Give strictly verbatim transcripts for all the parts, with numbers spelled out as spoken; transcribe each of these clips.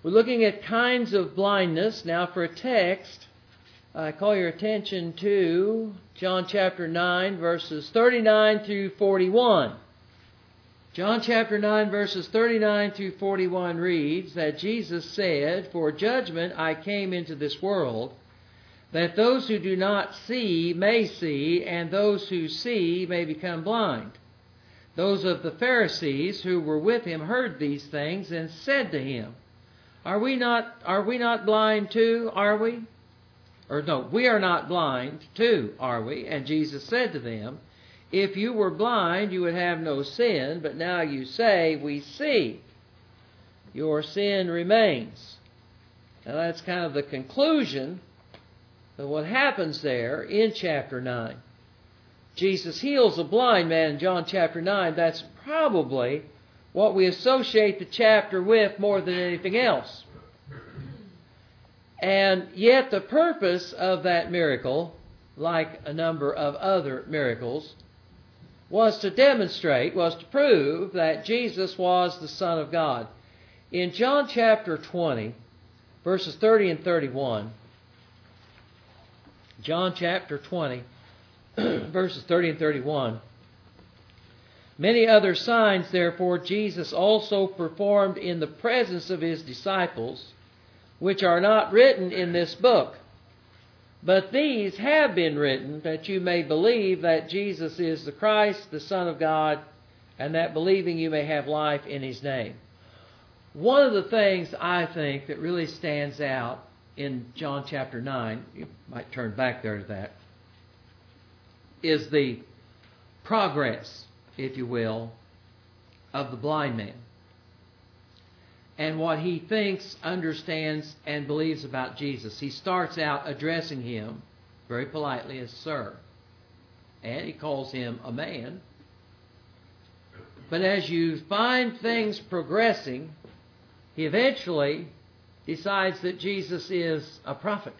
We're looking at kinds of blindness. Now for a text, I call your attention to John chapter nine, verses thirty-nine through forty-one. John chapter nine, verses thirty-nine through forty-one reads that Jesus said, "For judgment I came into this world, that those who do not see may see, and those who see may become blind." Those of the Pharisees who were with him heard these things and said to him, Are we not, are we not blind too, are we? Or no, we are not blind too, are we? And Jesus said to them, If you were blind, you would have no sin, but now you say, We see. Your sin remains. Now that's kind of the conclusion of what happens there in chapter nine. Jesus heals a blind man in John chapter nine. That's probably what we associate the chapter with more than anything else. And yet the purpose of that miracle, like a number of other miracles, was to demonstrate, was to prove that Jesus was the Son of God. In John chapter twenty, verses thirty and thirty-one, John chapter twenty, verses thirty and thirty-one, Many other signs, therefore, Jesus also performed in the presence of his disciples, which are not written in this book. But these have been written, that you may believe that Jesus is the Christ, the Son of God, and that believing you may have life in his name. One of the things I think that really stands out in John chapter nine, you might turn back there to that, is the progress, if you will, of the blind man. And what he thinks, understands, and believes about Jesus. He starts out addressing him very politely as sir. And he calls him a man. But as you find things progressing, he eventually decides that Jesus is a prophet.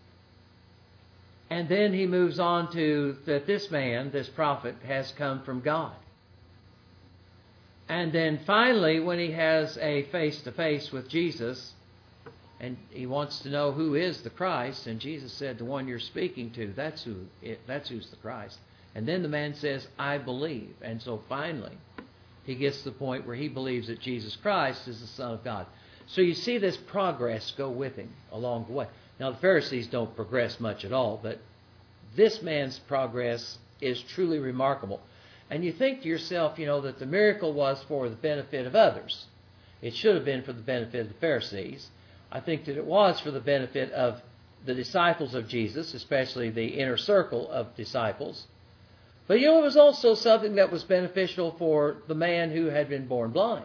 And then he moves on to that this man, this prophet, has come from God. And then finally, when he has a face-to-face with Jesus, and he wants to know who is the Christ, and Jesus said, the one you're speaking to, that's who it, that's who's the Christ. And then the man says, I believe. And so finally, he gets to the point where he believes that Jesus Christ is the Son of God. So you see this progress go with him along the way. Now, the Pharisees don't progress much at all, but this man's progress is truly remarkable. And you think to yourself, you know, that the miracle was for the benefit of others. It should have been for the benefit of the Pharisees. I think that it was for the benefit of the disciples of Jesus, especially the inner circle of disciples. But, you know, it was also something that was beneficial for the man who had been born blind.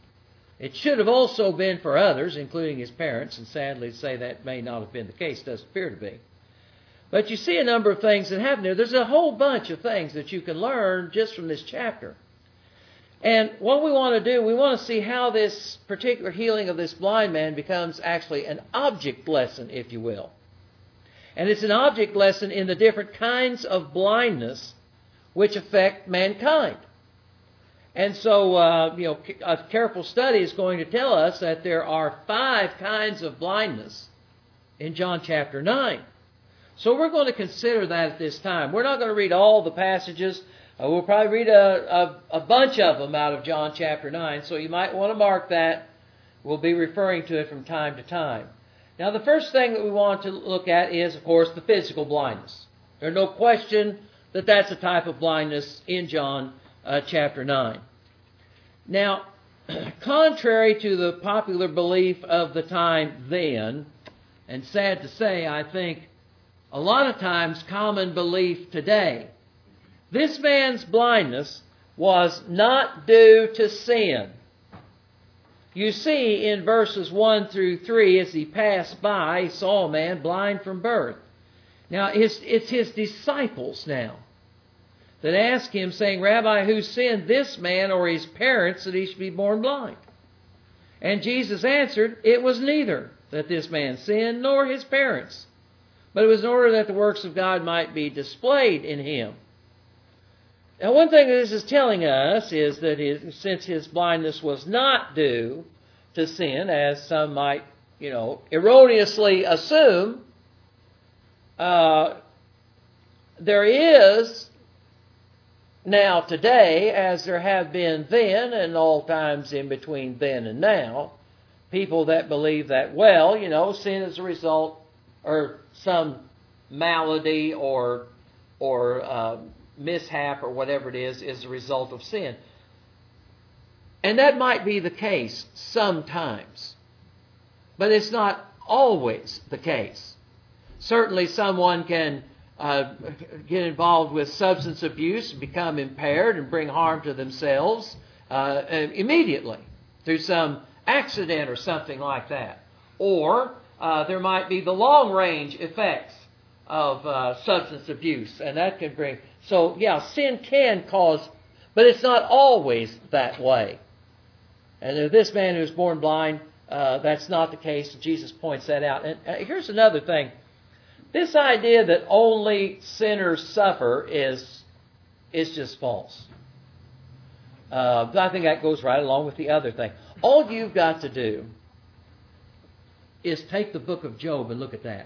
It should have also been for others, including his parents, and sadly to say that may not have been the case, doesn't appear to be. But you see a number of things that happen here. There's a whole bunch of things that you can learn just from this chapter. And what we want to do, we want to see how this particular healing of this blind man becomes actually an object lesson, if you will. And it's an object lesson in the different kinds of blindness which affect mankind. And so, uh, you know, a careful study is going to tell us that there are five kinds of blindness in John chapter nine. So we're going to consider that at this time. We're not going to read all the passages. Uh, we'll probably read a, a, a bunch of them out of John chapter nine, so you might want to mark that. We'll be referring to it from time to time. Now, the first thing that we want to look at is, of course, the physical blindness. There's no question that that's a type of blindness in John uh, chapter nine. Now, contrary to the popular belief of the time then, and sad to say, I think, a lot of times common belief today, this man's blindness was not due to sin. You see in verses one through three, as he passed by, he saw a man blind from birth. Now, it's, it's his disciples now that ask him, saying, Rabbi, who sinned, this man or his parents, that he should be born blind? And Jesus answered, It was neither that this man sinned, nor his parents, but it was in order that the works of God might be displayed in him. Now, one thing that this is telling us is that his, since his blindness was not due to sin, as some might, you know, erroneously assume. Uh, there is now today, as there have been then and all times in between then and now, people that believe that, well, you know, sin is a result, or some malady or or uh, mishap or whatever it is, is a result of sin. And that might be the case sometimes, but it's not always the case. Certainly someone can uh, get involved with substance abuse and become impaired and bring harm to themselves uh, immediately through some accident or something like that. Or uh, there might be the long-range effects of uh, substance abuse, and that can bring... So, yeah, sin can cause, but it's not always that way. And if this man who was born blind, uh, that's not the case. Jesus points that out. And uh, here's another thing. This idea that only sinners suffer is, is just false. Uh, I think that goes right along with the other thing. All you've got to do is take the book of Job and look at that.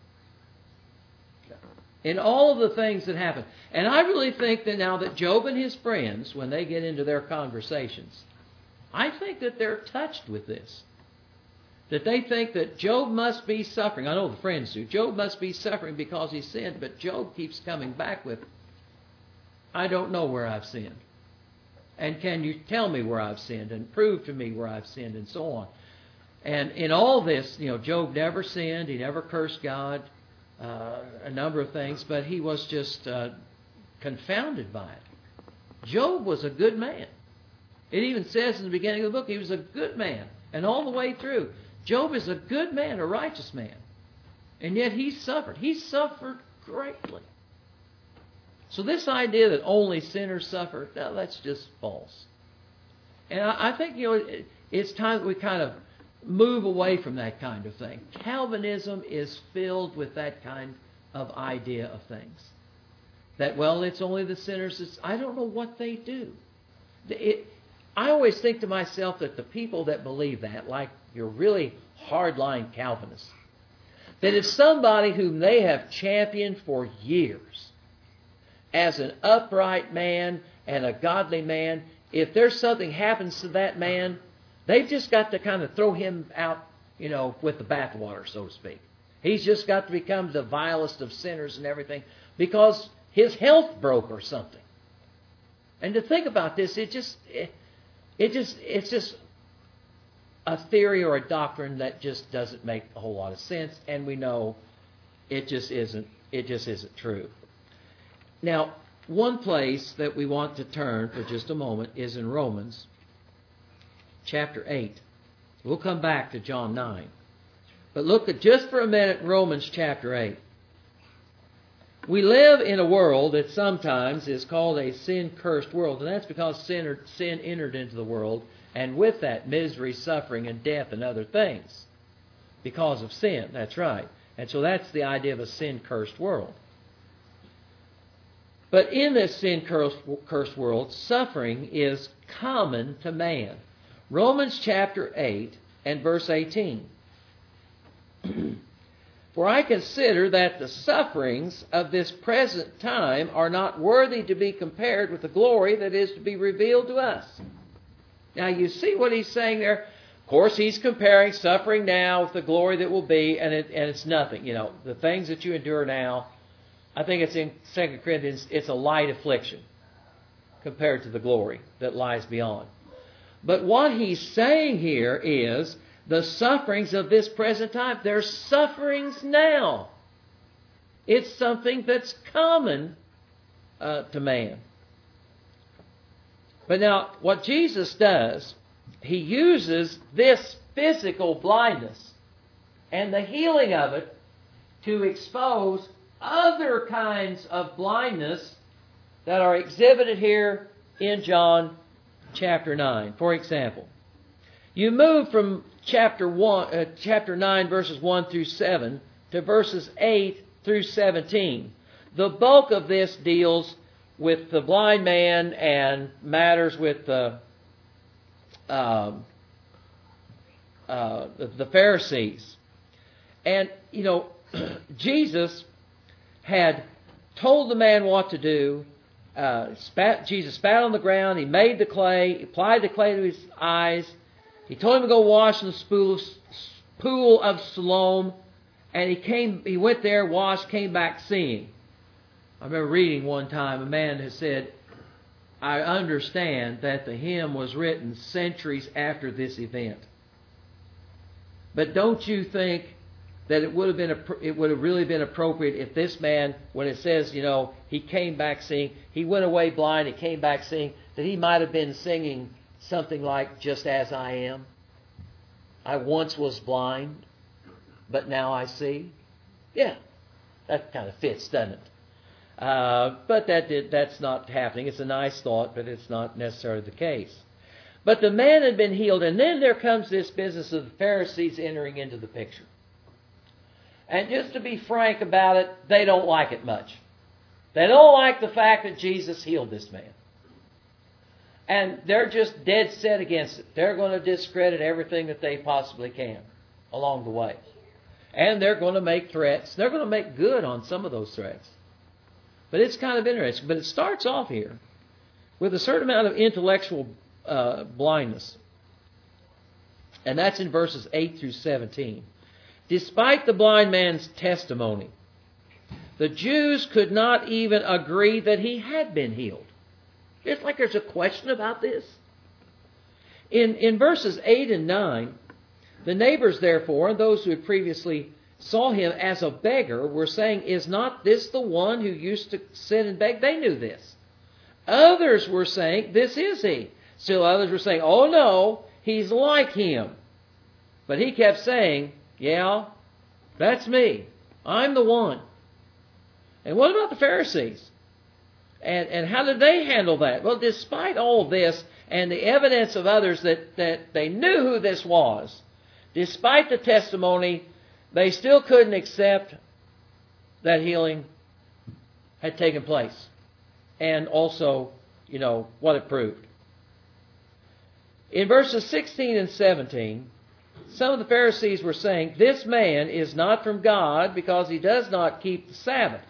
In all of the things that happen. And I really think that now that Job and his friends, when they get into their conversations, I think that they're touched with this. That they think that Job must be suffering. I know the friends do. Job must be suffering because he sinned. But Job keeps coming back with, I don't know where I've sinned. And can you tell me where I've sinned and prove to me where I've sinned and so on. And in all this, you know, Job never sinned. He never cursed God. Uh, a number of things. But he was just uh, confounded by it. Job was a good man. It even says in the beginning of the book, he was a good man. And all the way through, Job is a good man, a righteous man. And yet he suffered. He suffered greatly. So this idea that only sinners suffer, no, that's just false. And I, I think, you know, it, it's time that we kind of move away from that kind of thing. Calvinism is filled with that kind of idea of things. That, well, it's only the sinners. It's, I don't know what they do. It, I always think to myself that the people that believe that, like your really hardline Calvinists, that if somebody whom they have championed for years as an upright man and a godly man, if there's something happens to that man, they've just got to kind of throw him out, you know, with the bathwater, so to speak. He's just got to become the vilest of sinners and everything because his health broke or something. And to think about this, it just... It, It just, it's just a theory or a doctrine that just doesn't make a whole lot of sense, and we know it just isn't, it just isn't true. Now, one place that we want to turn for just a moment is in Romans chapter eight. We'll come back to John nine. But look at just for a minute Romans chapter eight. We live in a world that sometimes is called a sin-cursed world, and that's because sin, sin entered into the world, and with that, misery, suffering, and death, and other things. Because of sin, that's right. And so that's the idea of a sin-cursed world. But in this sin-cursed world, suffering is common to man. Romans chapter eight and verse eighteen. For I consider that the sufferings of this present time are not worthy to be compared with the glory that is to be revealed to us. Now you see what he's saying there? Of course he's comparing suffering now with the glory that will be, and, it, and it's nothing. You know, the things that you endure now, I think it's in Second Corinthians, it's a light affliction compared to the glory that lies beyond. But what he's saying here is, the sufferings of this present time, they're sufferings now. It's something that's common uh, to man. But now, what Jesus does, he uses this physical blindness and the healing of it to expose other kinds of blindness that are exhibited here in John chapter nine. For example, you move from chapter one, uh, chapter nine, verses one through seven, to verses eight through seventeen. The bulk of this deals with the blind man and matters with the um, uh, the, the Pharisees. And, you know, Jesus had told the man what to do. Uh, spat, Jesus spat on the ground. He made the clay, applied the clay to his eyes. He told him to go wash in the pool of, pool of Siloam. And he came. He went there, washed, came back seeing. I remember reading one time a man who said, I understand that the hymn was written centuries after this event. But don't you think that it would have been it would have really been appropriate if this man, when it says, you know, he came back seeing, he went away blind, he came back seeing, that he might have been singing something like, just as I am. I once was blind, but now I see. Yeah, that kind of fits, doesn't it? Uh, but that did, that's not happening. It's a nice thought, but it's not necessarily the case. But the man had been healed, and then there comes this business of the Pharisees entering into the picture. And just to be frank about it, they don't like it much. They don't like the fact that Jesus healed this man. And they're just dead set against it. They're going to discredit everything that they possibly can along the way. And they're going to make threats. They're going to make good on some of those threats. But it's kind of interesting. But it starts off here with a certain amount of intellectual uh, blindness. And that's in verses eight through seventeen. Despite the blind man's testimony, the Jews could not even agree that he had been healed. It's like there's a question about this. In, in verses eight and nine, the neighbors, therefore, and those who had previously saw him as a beggar, were saying, is not this the one who used to sit and beg? They knew this. Others were saying, this is he. Still others were saying, oh no, he's like him. But he kept saying, yeah, that's me. I'm the one. And what about the Pharisees? And, and how did they handle that? Well, despite all this and the evidence of others that, that they knew who this was, despite the testimony, they still couldn't accept that healing had taken place. And also, you know, what it proved. In verses sixteen and seventeen, some of the Pharisees were saying, this man is not from God because he does not keep the Sabbath.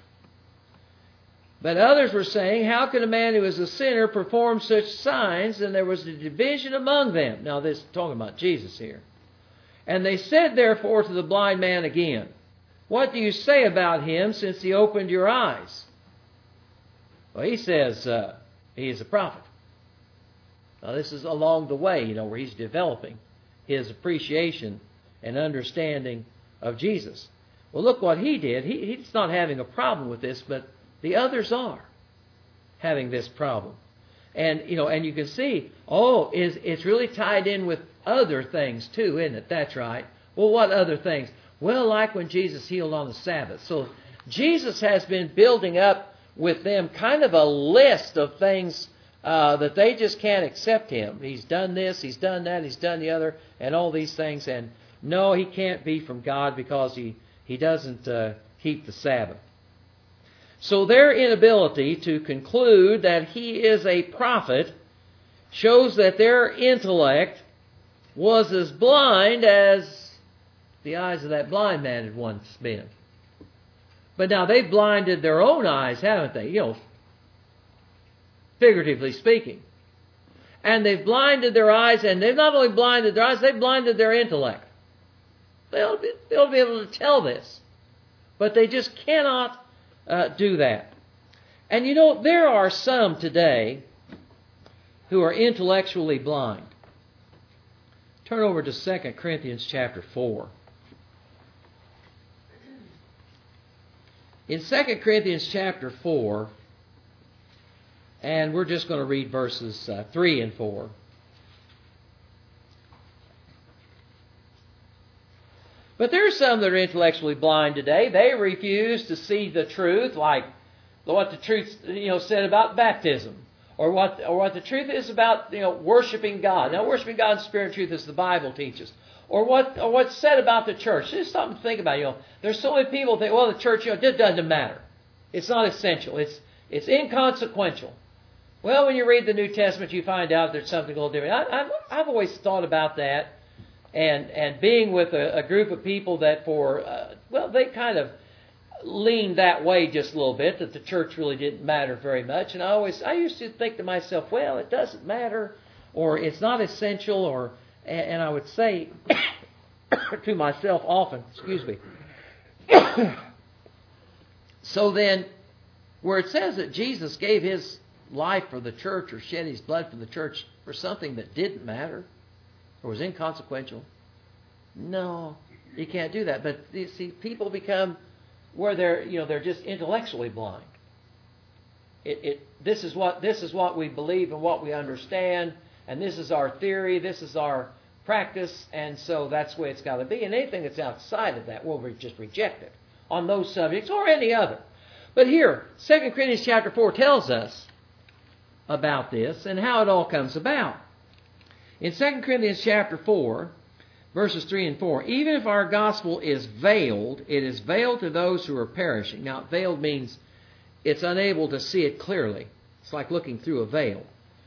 But others were saying, how can a man who is a sinner perform such signs? And there was a division among them. Now this is talking about Jesus here. And they said therefore to the blind man again, what do you say about him since he opened your eyes? Well, he says uh, he is a prophet. Now this is along the way, you know, where he's developing his appreciation and understanding of Jesus. Well, look what he did. He, he's not having a problem with this, but the others are having this problem. And, you know, and you can see, oh, is it's really tied in with other things too, isn't it? That's right. Well, what other things? Well, like when Jesus healed on the Sabbath. So Jesus has been building up with them kind of a list of things Uh, that they just can't accept him. He's done this, he's done that, he's done the other, and all these things. And no, he can't be from God because he, he doesn't uh, keep the Sabbath. So their inability to conclude that he is a prophet shows that their intellect was as blind as the eyes of that blind man had once been. But now they've blinded their own eyes, haven't they? You know, figuratively speaking. And they've blinded their eyes, and they've not only blinded their eyes, they've blinded their intellect. They ought to be, they ought to be able to tell this. But they just cannot uh, do that. And you know, there are some today who are intellectually blind. Turn over to Second Corinthians chapter four. In Second Corinthians chapter four, and we're just going to read verses uh, three and four. But there are some that are intellectually blind today. They refuse to see the truth, like what the truth, you know, said about baptism, or what, or what the truth is about, you know, worshiping God. Now, worshiping God in spirit and truth, as the Bible teaches, or what, or what's said about the church. Just something to think about. You know, there's so many people that think, well, the church, you know, it doesn't matter. It's not essential. It's it's inconsequential. Well, when you read the New Testament, you find out there's something a little different. I, I've, I've always thought about that. and and being with a, a group of people that for, uh, well, they kind of leaned that way just a little bit, that the church really didn't matter very much. And I always, I used to think to myself, well, it doesn't matter, or it's not essential, or, and, and I would say to myself often, excuse me. So then, where it says that Jesus gave His life for the church, or shed His blood for the church for something that didn't matter, or was inconsequential, no, you can't do that. But you see, people become where they're, you know, they're just intellectually blind. It, it, this is what this is what we believe and what we understand, and this is our theory, this is our practice, and so that's the way it's got to be. And anything that's outside of that, we'll re- just reject it on those subjects or any other. But here, Second Corinthians chapter four tells us about this and how it all comes about. In Second Corinthians chapter four, verses three and four, even if our gospel is veiled, it is veiled to those who are perishing. Now, veiled means it's unable to see it clearly. It's like looking through a veil.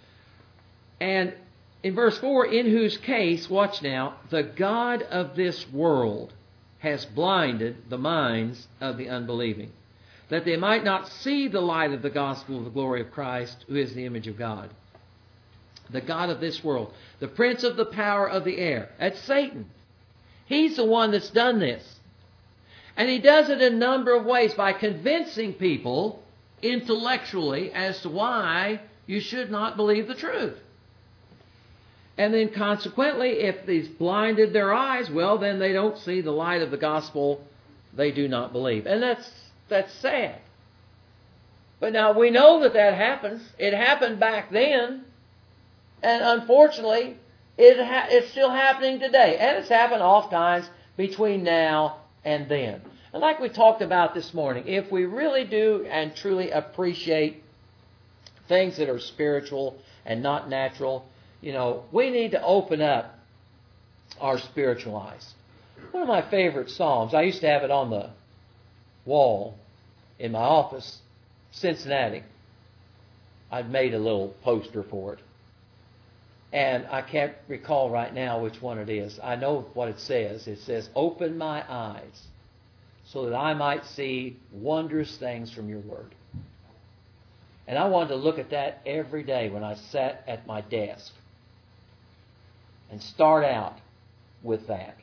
And in verse four, in whose case, watch now, the God of this world has blinded the minds of the unbelieving, that they might not see the light of the gospel of the glory of Christ, who is the image of God. The God of this world, the prince of the power of the air. That's Satan. He's the one that's done this. And he does it in a number of ways by convincing people intellectually as to why you should not believe the truth. And then consequently, if he's blinded their eyes, well, then they don't see the light of the gospel. They do not believe. And that's that's sad. But now we know that that happens. It happened back then. And unfortunately, it ha- it's still happening today. And it's happened oft times between now and then. And like we talked about this morning, if we really do and truly appreciate things that are spiritual and not natural, you know, we need to open up our spiritual eyes. One of my favorite psalms, I used to have it on the wall in my office, Cincinnati. I'd made a little poster for it. And I can't recall right now which one it is. I know what it says. It says, "Open my eyes so that I might see wondrous things from your word." And I wanted to look at that every day when I sat at my desk and start out with that.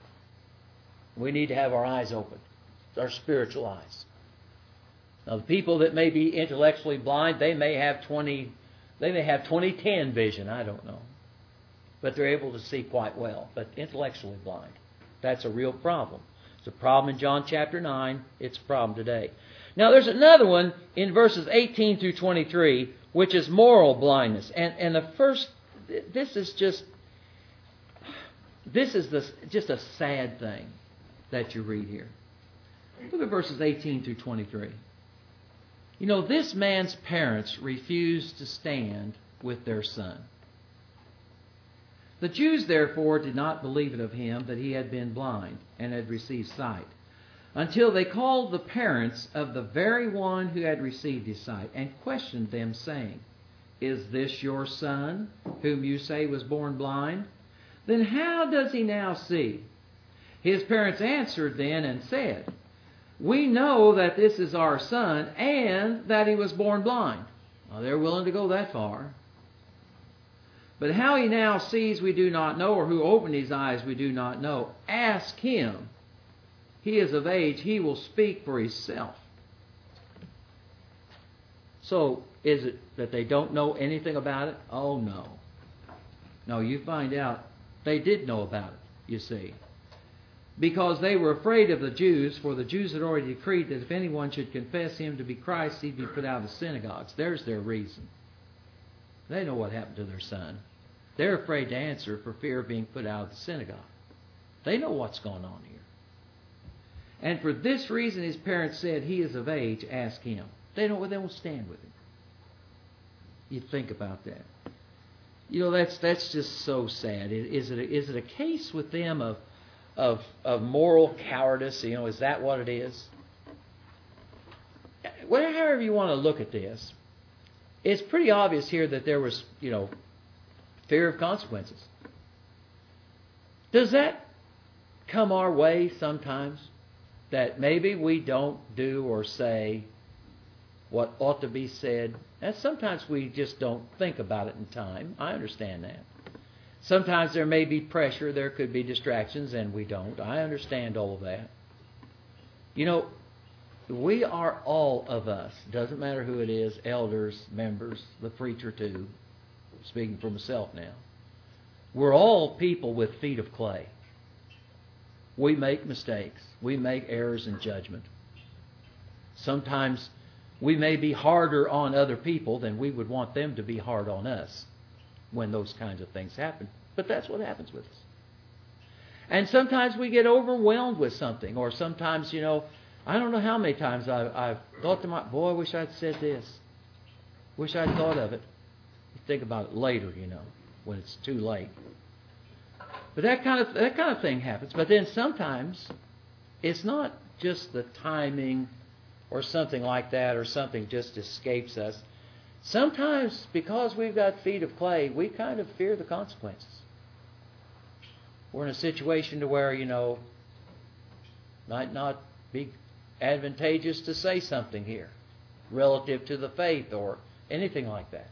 We need to have our eyes open, our spiritual eyes. Now, the people that may be intellectually blind, they may have twenty, they may have twenty ten vision. I don't know, but they're able to see quite well. But intellectually blind, that's a real problem. It's a problem in John chapter nine. It's a problem today. Now, there's another one in verses eighteen through twenty-three, which is moral blindness. And and the first, this is just, this is the, just a sad thing that you read here. Look at verses eighteen through twenty-three. You know, this man's parents refused to stand with their son. The Jews, therefore, did not believe it of him that he had been blind and had received sight, until they called the parents of the very one who had received his sight and questioned them, saying, "Is this your son, whom you say was born blind? Then how does he now see?" His parents answered then and said, "We know that this is our son, and that he was born blind." Well, they're willing to go that far. "But how he now sees we do not know, or who opened his eyes we do not know. Ask him. He is of age, he will speak for himself." So, is it that they don't know anything about it? Oh, no. No, you find out they did know about it, you see. Because they were afraid of the Jews, for the Jews had already decreed that if anyone should confess him to be Christ, he'd be put out of the synagogues. There's their reason. They know what happened to their son. They're afraid to answer for fear of being put out of the synagogue. They know what's going on here. And for this reason, his parents said, "He is of age, ask him." They don't, they won't stand with him. You think about that. You know, that's that's just so sad. Is it a, is it a case with them of of of moral cowardice? You know, is that what it is? However you want to look at this, it's pretty obvious here that there was, you know, fear of consequences. Does that come our way sometimes? That maybe we don't do or say what ought to be said? And sometimes we just don't think about it in time. I understand that. Sometimes there may be pressure, there could be distractions, and we don't. I understand all of that. You know, we are all of us, doesn't matter who it is, elders, members, the preacher too, speaking for myself now. We're all people with feet of clay. We make mistakes. We make errors in judgment. Sometimes we may be harder on other people than we would want them to be hard on us when those kinds of things happen. But that's what happens with us. And sometimes we get overwhelmed with something. Or sometimes, you know, I don't know how many times I've, I've thought to my, boy, I wish I'd said this. Wish I'd thought of it. You think about it later, you know, when it's too late. But that kind of that kind of thing happens. But then sometimes it's not just the timing or something like that, or something just escapes us. Sometimes, because we've got feet of clay, we kind of fear the consequences. We're in a situation to where, you know, might not be advantageous to say something here relative to the faith or anything like that.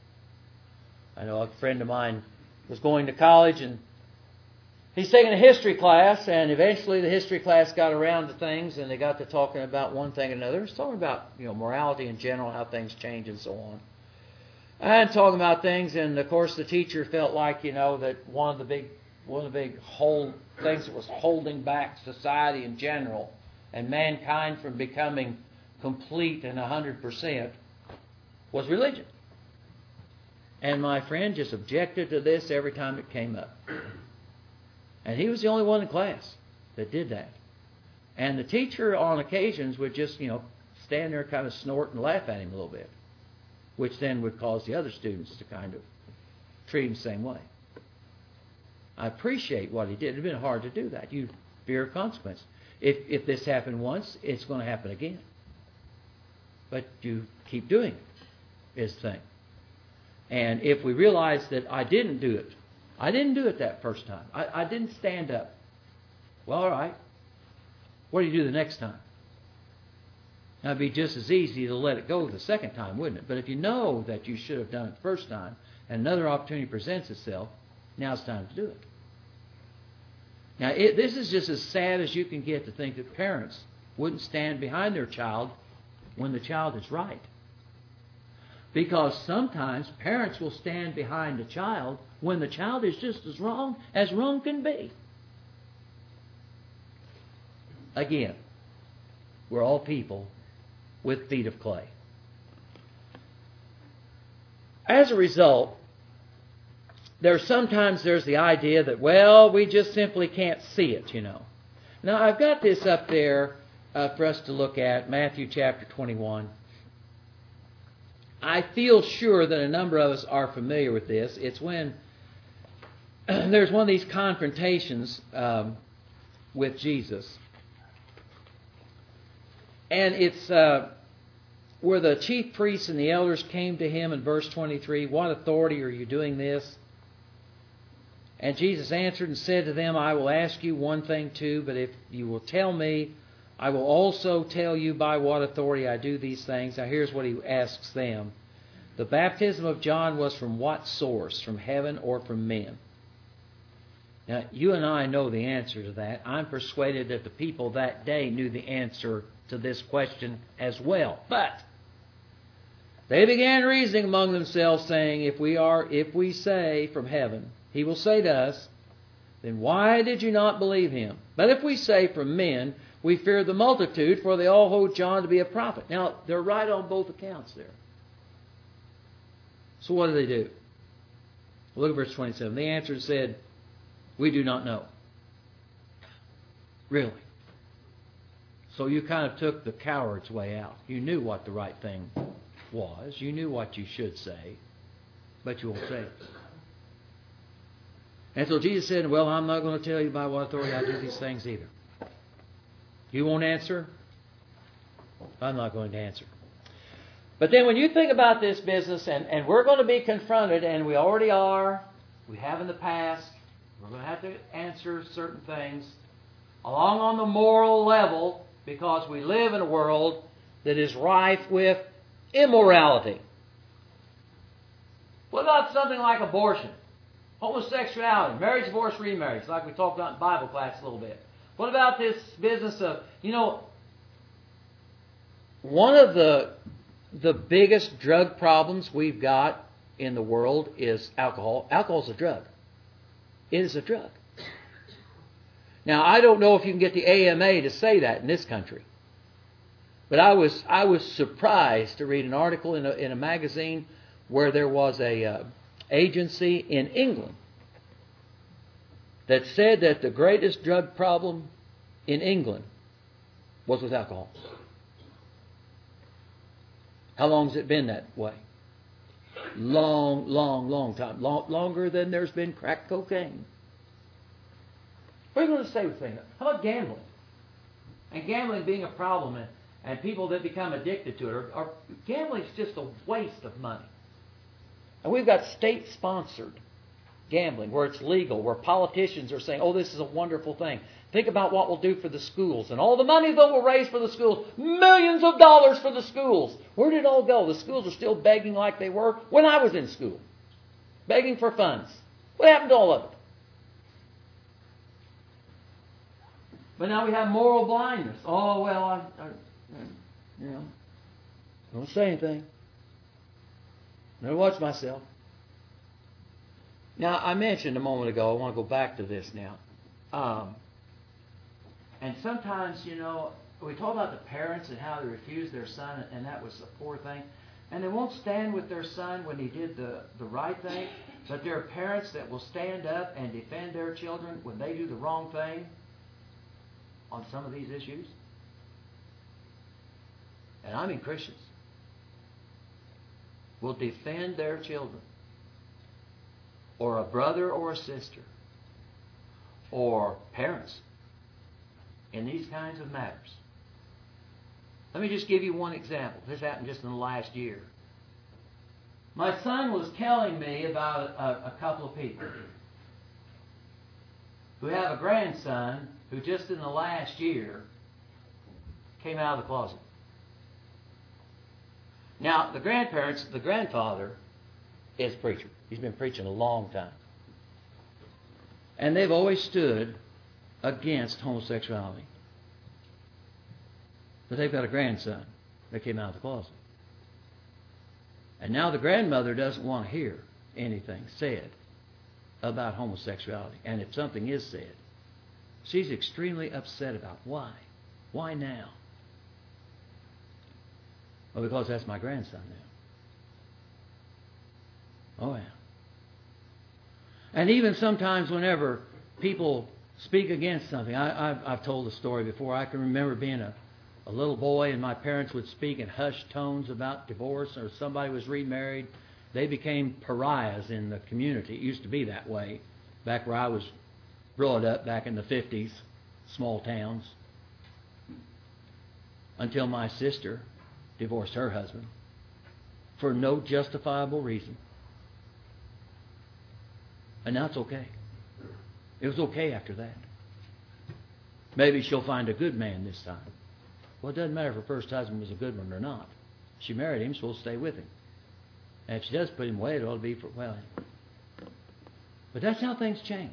I know a friend of mine was going to college, and he's taking a history class, and eventually the history class got around to things, and they got to talking about one thing and another. It's talking about, you know, morality in general, how things change and so on. And talking about things, and of course the teacher felt like, you know, that one of the big one of the big hold, things that was holding back society in general and mankind from becoming complete and one hundred percent was religion. And my friend just objected to this every time it came up. And he was the only one in class that did that. And the teacher on occasions would just, you know, stand there and kind of snort and laugh at him a little bit, which then would cause the other students to kind of treat him the same way. I appreciate what he did. It would have been hard to do that. You fear consequence. If, if this happened once, it's going to happen again. But you keep doing it, is the thing. And if we realize that I didn't do it, I didn't do it that first time. I, I didn't stand up. Well, all right. What do you do the next time? Now, it'd be just as easy to let it go the second time, wouldn't it? But if you know that you should have done it the first time, and another opportunity presents itself, now it's time to do it. Now, it, this is just as sad as you can get to think that parents wouldn't stand behind their child when the child is right. Because sometimes parents will stand behind the child when the child is just as wrong as wrong can be. Again, we're all people with feet of clay. As a result, there's sometimes there's the idea that, well, we just simply can't see it, you know. Now, I've got this up there uh, for us to look at, Matthew chapter twenty-one. I feel sure that a number of us are familiar with this. It's when there's one of these confrontations um, with Jesus. And it's uh, where the chief priests and the elders came to him in verse twenty-three. What authority are you doing this? And Jesus answered and said to them, I will ask you one thing too, but if you will tell me, I will also tell you by what authority I do these things. Now here's what he asks them. The baptism of John was from what source? From heaven or from men? Now, you and I know the answer to that. I'm persuaded that the people that day knew the answer to this question as well. But they began reasoning among themselves, saying, if we are, if we say from heaven, he will say to us, then why did you not believe him? But if we say from men, we fear the multitude, for they all hold John to be a prophet. Now, they're right on both accounts there. So what do they do? Look at verse twenty-seven. They answered and said, we do not know. Really? So you kind of took the coward's way out. You knew what the right thing was. You knew what you should say, but you won't say it. And so Jesus said, well, I'm not going to tell you by what authority I do these things either. You won't answer? I'm not going to answer. But then when you think about this business, and, and we're going to be confronted, and we already are, we have in the past, We're going to have to answer certain things along on the moral level because we live in a world that is rife with immorality. What about something like abortion, homosexuality, marriage, divorce, remarriage, like we talked about in Bible class a little bit? What about this business of, you know, one of the the biggest drug problems we've got in the world is alcohol. Alcohol is a drug. It is a drug. Now, I don't know if you can get the A M A to say that in this country. But I was I was surprised to read an article in a, in a magazine where there was a uh, agency in England that said that the greatest drug problem in England was with alcohol. How long has it been that way? Long, long, long time. Long, longer than there's been crack cocaine. What are you going to say with things? How about gambling? And gambling being a problem and, and people that become addicted to it. Are, are, gambling is just a waste of money. And we've got state-sponsored gambling where it's legal, where politicians are saying, oh, this is a wonderful thing. Think about what we'll do for the schools and all the money that we'll raise for the schools. Millions of dollars for the schools. Where did it all go? The schools are still begging like they were when I was in school. Begging for funds. What happened to all of it? But now we have moral blindness. Oh, well, I, I you know, don't say anything. Never watch myself. Now, I mentioned a moment ago, I want to go back to this now. Um, and sometimes, you know, we talk about the parents and how they refuse their son, and that was a poor thing. And they won't stand with their son when he did the, the right thing. But there are parents that will stand up and defend their children when they do the wrong thing on some of these issues. And I mean Christians will defend their children, or a brother or a sister, or parents in these kinds of matters. Let me just give you one example. This happened just in the last year. My son was telling me about a, a couple of people who have a grandson who just in the last year came out of the closet. Now, the grandparents, the grandfather is a preacher. He's been preaching a long time. And they've always stood against homosexuality. But they've got a grandson that came out of the closet. And now the grandmother doesn't want to hear anything said about homosexuality. And if something is said, she's extremely upset about why. Why now? Well, because that's my grandson now. Oh, yeah. And even sometimes whenever people speak against something, I, I've, I've told the story before. I can remember being a, a little boy and my parents would speak in hushed tones about divorce, or somebody was remarried. They became pariahs in the community. It used to be that way back where I was brought up back in the fifties, small towns, until my sister divorced her husband for no justifiable reason. And now it's okay. It was okay after that. Maybe she'll find a good man this time. Well, it doesn't matter if her first husband was a good one or not. She married him, so we'll stay with him. And if she does put him away, it ought to be for, well. But that's how things change.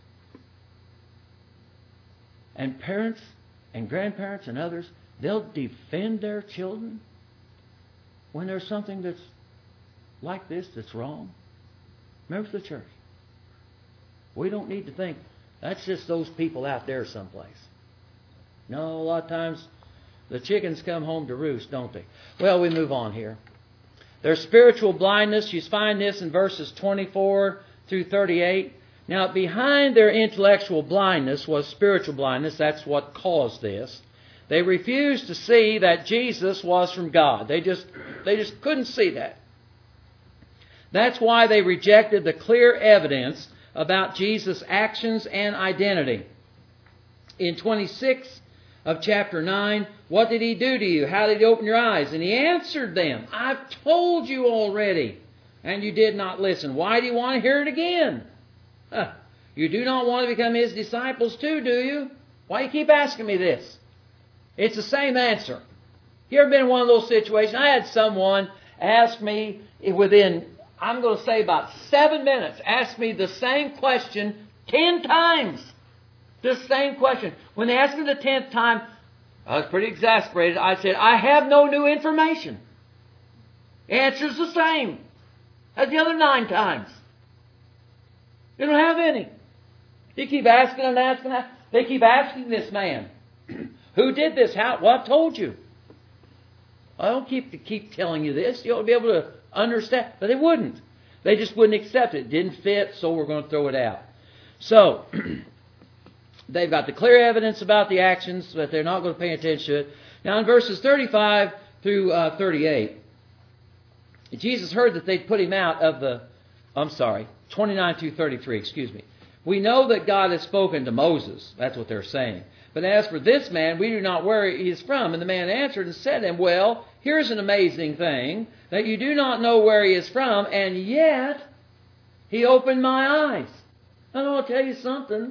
And parents and grandparents and others, they'll defend their children when there's something that's like this that's wrong. Members of the church, we don't need to think that's just those people out there someplace. No, a lot of times the chickens come home to roost, don't they? Well, we move on here. There's spiritual blindness. You find this in verses twenty-four through thirty-eight. Now, behind their intellectual blindness was spiritual blindness. That's what caused this. They refused to see that Jesus was from God. They just, they just couldn't see that. That's why they rejected the clear evidence about Jesus' actions and identity. In twenty-six of chapter nine, what did he do to you? How did he open your eyes? And he answered them, I've told you already, and you did not listen. Why do you want to hear it again? Huh. You do not want to become His disciples too, do you? Why do you keep asking me this? It's the same answer. You ever been in one of those situations? I had someone ask me within, I'm going to say about seven minutes, ask me the same question ten times. The same question. When they asked me the tenth time, I was pretty exasperated. I said, I have no new information. The answer's the same as the other nine times. They don't have any. You keep asking and asking. They keep asking this man, who did this? How? Well, I've told you. I don't keep keep telling you this. You ought to be able to understand. But they wouldn't. They just wouldn't accept it. It didn't fit, so we're going to throw it out. So, they've got the clear evidence about the actions, but they're not going to pay attention to it. Now, in verses thirty-five through uh, thirty-eight, Jesus heard that they'd put him out of the, I'm sorry, twenty-nine through thirty-three, excuse me. We know that God has spoken to Moses. That's what they're saying. But as for this man, we do not know where he is from. And the man answered and said to him, well, here's an amazing thing, that you do not know where he is from, and yet he opened my eyes. And I'll tell you something.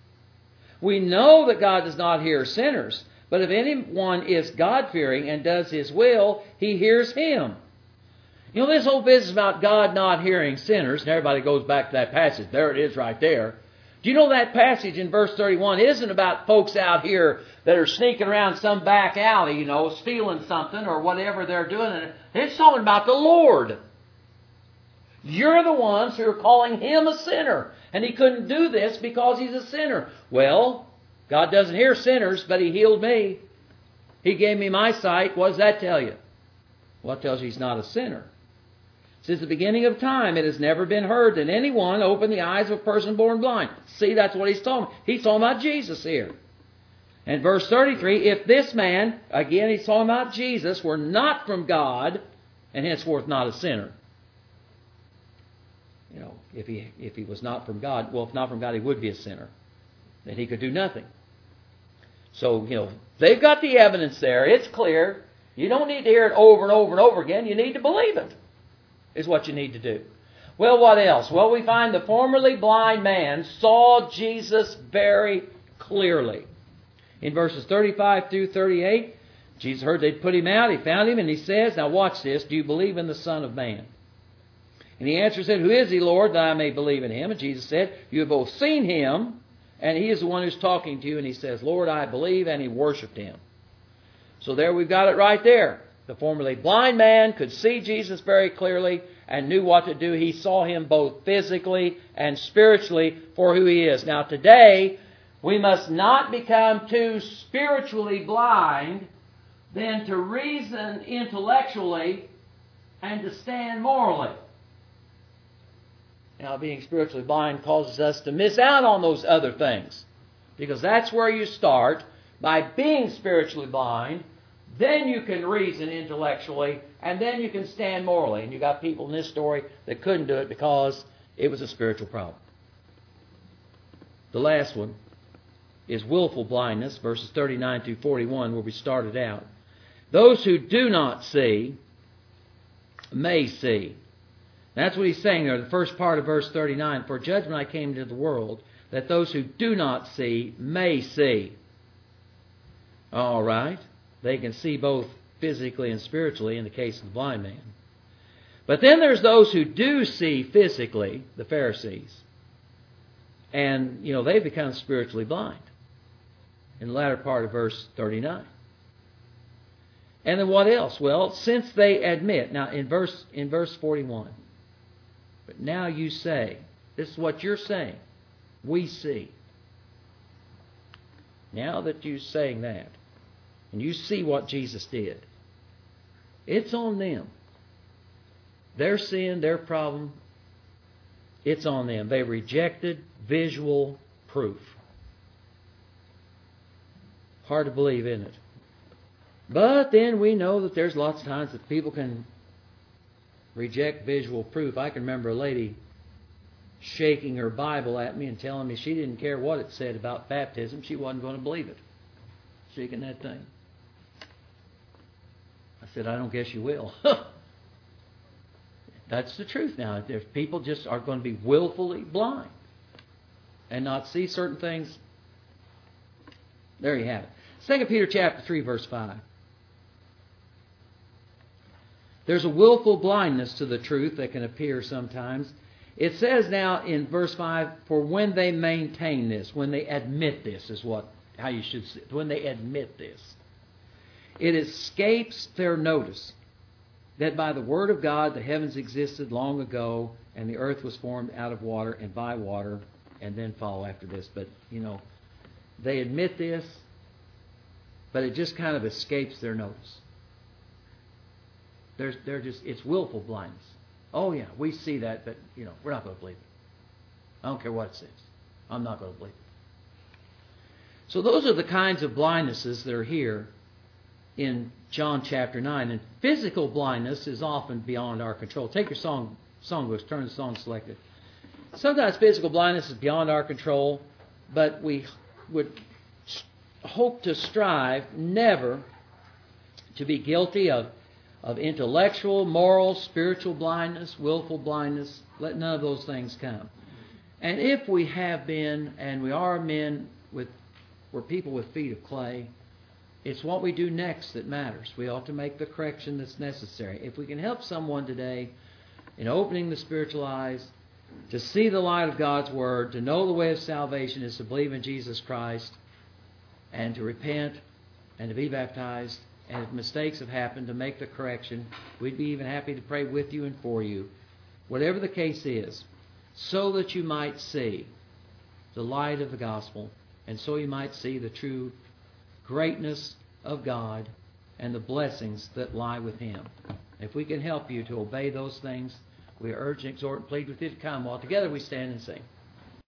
We know that God does not hear sinners, but if anyone is God-fearing and does His will, He hears him. You know, this whole business about God not hearing sinners, and everybody goes back to that passage. There it is right there. Do you know that passage in verse thirty-one isn't about folks out here that are sneaking around some back alley, you know, stealing something or whatever they're doing. It's talking about the Lord. You're the ones who are calling Him a sinner. And He couldn't do this because He's a sinner. Well, God doesn't hear sinners, but He healed me. He gave me my sight. What does that tell you? Well, it tells you He's not a sinner. Since the beginning of time, it has never been heard that anyone opened the eyes of a person born blind. See, that's what He's talking about. He's talking about Jesus here. And verse thirty-three, if this man, again He's talking about Jesus, were not from God, and henceforth not a sinner. You know, if he if he was not from God, well, if not from God, he would be a sinner. Then he could do nothing. So, you know, they've got the evidence there. It's clear. You don't need to hear it over and over and over again. You need to believe it, is what you need to do. Well, what else? Well, we find the formerly blind man saw Jesus very clearly. In verses thirty-five through thirty-eight, Jesus heard they'd put him out. He found him and he says, now watch this, do you believe in the Son of Man? And he answered and said, who is He, Lord, that I may believe in Him? And Jesus said, you have both seen Him, and He is the one who's talking to you. And he says, Lord, I believe, and he worshipped Him. So there we've got it right there. The formerly blind man could see Jesus very clearly and knew what to do. He saw Him both physically and spiritually for who He is. Now today, we must not become too spiritually blind than to reason intellectually and to stand morally. Now, being spiritually blind causes us to miss out on those other things. Because that's where you start. By being spiritually blind, then you can reason intellectually, and then you can stand morally. And you got people in this story that couldn't do it because it was a spiritual problem. The last one is willful blindness, verses thirty-nine through forty-one, where we started out. Those who do not see may see. That's what he's saying there, the first part of verse thirty-nine. For judgment I came into the world, that those who do not see may see. All right. They can see both physically and spiritually in the case of the blind man. But then there's those who do see physically, the Pharisees. And, you know, they become spiritually blind in the latter part of verse thirty-nine. And then what else? Well, since they admit, now in verse in verse forty-one, but now you say, this is what you're saying, we see. Now that you're saying that, and you see what Jesus did, it's on them. Their sin, their problem, it's on them. They rejected visual proof. Hard to believe, isn't it? But then we know that there's lots of times that people can reject visual proof. I can remember a lady shaking her Bible at me and telling me she didn't care what it said about baptism. She wasn't going to believe it. Shaking that thing. I said, I don't guess you will. That's the truth now. If people just are going to be willfully blind. and not see certain things? There you have it. Second Peter chapter three, verse five. There's a willful blindness to the truth that can appear sometimes. It says now in verse five, for when they maintain this, when they admit this is what how you should see it, when they admit this, it escapes their notice that by the word of God the heavens existed long ago, and the earth was formed out of water and by water, and then follow after this. But, you know, they admit this, but it just kind of escapes their notice. There's, they're just, it's willful blindness. Oh, yeah, we see that, but, you know, we're not going to believe it. I don't care what it says. I'm not going to believe it. So those are the kinds of blindnesses that are here in John chapter nine. And physical blindness is often beyond our control. Take your song, songbooks, turn to song selected. Sometimes physical blindness is beyond our control, but we would hope to strive never to be guilty of, of intellectual, moral, spiritual blindness, willful blindness. Let none of those things come. And if we have been, and we are men with, we're people with feet of clay, it's what we do next that matters. We ought to make the correction that's necessary. If we can help someone today in opening the spiritual eyes, to see the light of God's Word, to know the way of salvation is to believe in Jesus Christ, and to repent, and to be baptized, and if mistakes have happened, to make the correction, we'd be even happy to pray with you and for you. Whatever the case is, so that you might see the light of the gospel, and so you might see the true greatness of God and the blessings that lie with Him. If we can help you to obey those things, we urge and exhort and plead with you to come while together we stand and sing.